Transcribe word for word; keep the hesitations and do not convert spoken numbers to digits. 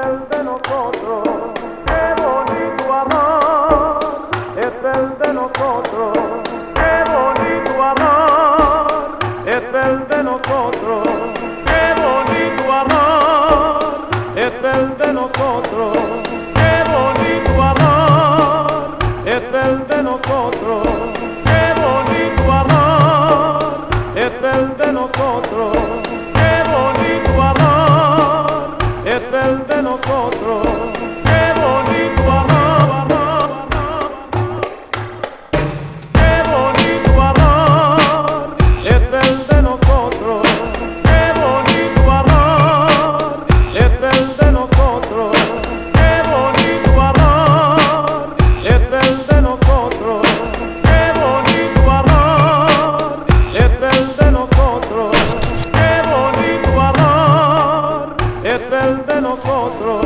el de nosotros, qué bonito amor, es el de nosotros, qué bonito amor, es el de nosotros, qué bonito amor, es el de nosotros, qué bonito amor, es el de nosotros, qué bonito amor, es el de nosotros, qué bonito amor, es el de nosotros, qué bonito amor, qué bonito amor, es el de nosotros, qué bonito amor, es el de nosotros, qué bonito amor, es el de nosotros, qué bonito amor, es el de nosotros, qué bonito amor, es el de nosotros.